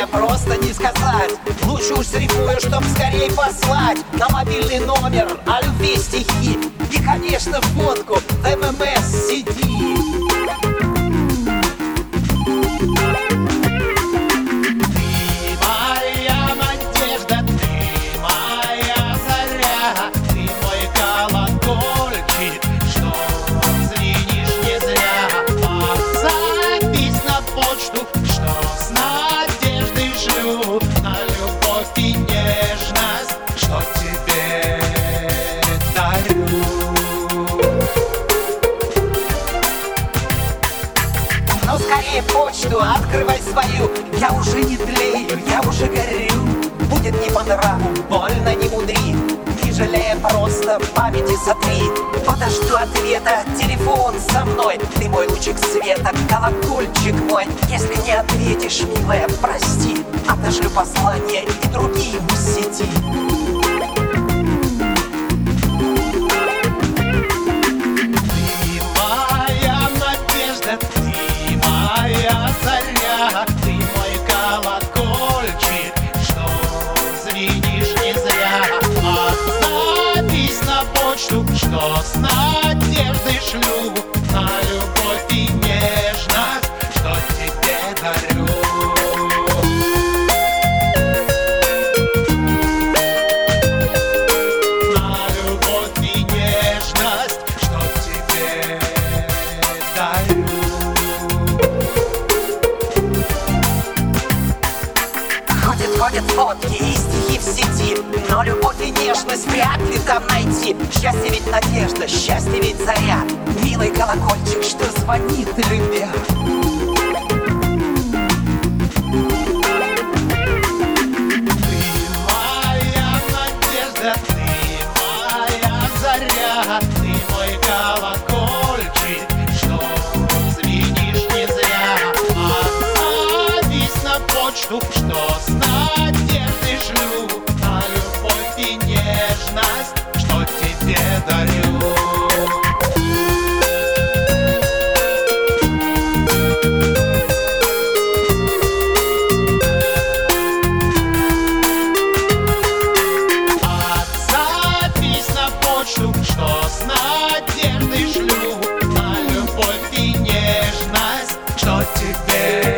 просто не сказать. Лучше уж срифмую, чтоб скорей послать на мобильный номер о любви стихи и, конечно, фотку в ММС-сети. Ну скорее почту открывай свою. Я уже не тлею, я уже горю. Будет не по нраву, больно не мудри. Не жалея, просто памяти сотри. Подожду ответа, телефон со мной. Ты мой лучик света, колокольчик мой. Если не ответишь, милая, прости. Отошлю послание и другим в сети. Ты мой колокольчик, что звенишь не зря. Запись на почту, что с надеждой шлю, на любовь и нежность, что тебе дарю. На любовь и нежность, что тебе дарю. Ходят фотки и стихи в сети, но любовь и нежность вряд ли там найти. Счастье ведь надежда, счастье ведь заря. Милый колокольчик, что звонит, любя. Ты моя надежда, ты моя заря. Ты мой колокольчик, что звенишь не зря. Отзовись на почту, что с надеждой шлю, на любовь и нежность, что тебе дарю. Отзовись на почту, что с надеждой шлю, на любовь и нежность, что тебе